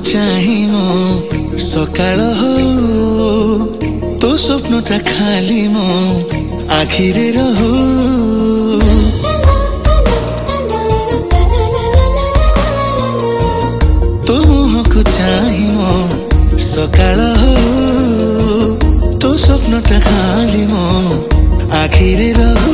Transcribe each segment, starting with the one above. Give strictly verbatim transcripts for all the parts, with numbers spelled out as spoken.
चाही मो सकाळ हो तो स्वप्नटा खाली मो आखिरे रहू तो मुहको चाही मो सकाळ हो तो स्वप्नटा खाली मो आखिरे रहू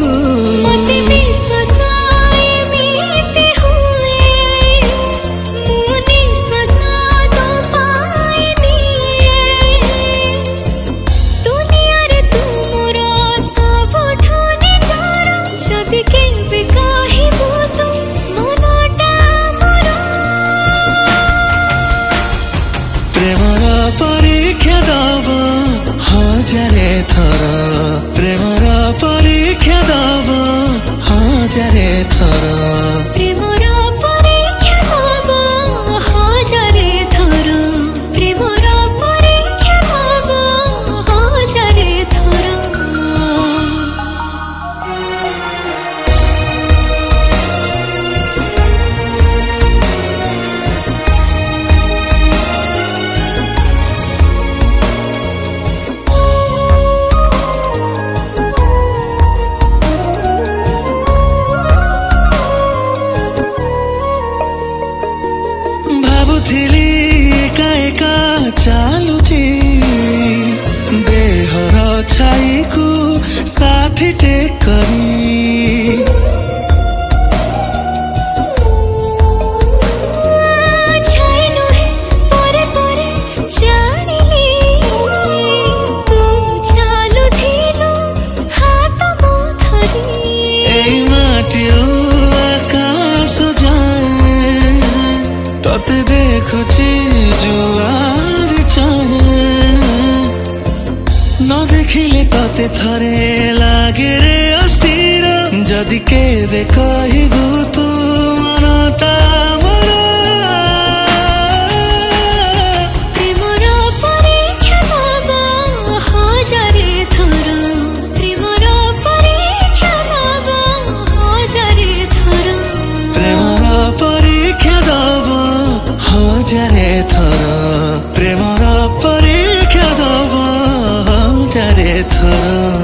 परीक्षा दब हजारे थर प्रेमर परीक्षा दब हजारे थर प्रेमर परीक्षा दब हजारे थर प्रेमर परीक्षा दब हजारे थर एका एका चालुची देहर छाई को साथी टेक करी देखुची जुआर चाहे न देखिले तते थरे लागे रे अस्थिर जदि केबे कहिबु तू मनटा मोर प्रेमर परीक्षा दब हजारे थर प्रेमर परीक्षा दब हजारे थर प्रेमर परीक्षा दब हजारे थर प्रेमर परीक्षा दब हजारे थर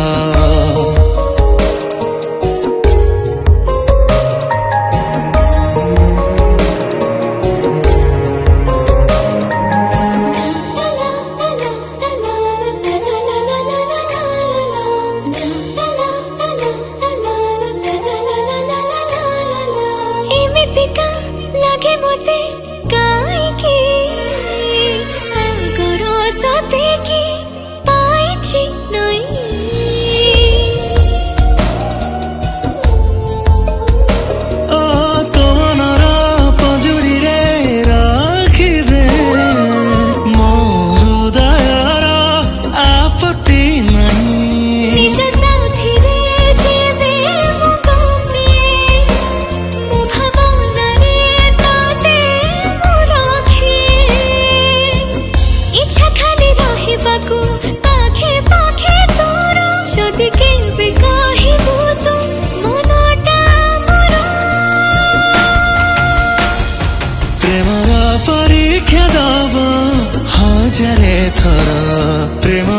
लगे मोते काईकी सागर सते की पाइछि नै ओ तो मनर पजुरी रे राखी दे मो हृदयर आपत्ति नहीं निज साथी रे जेबे मो गपे मो भावना रे ताते मो रखे इच्छा खाली रहिबाकू पाखे पाखे तोर जदि केबे कहिबू तू मनटा मोर प्रेमर परीक्षा दब हजारे थर प्रेम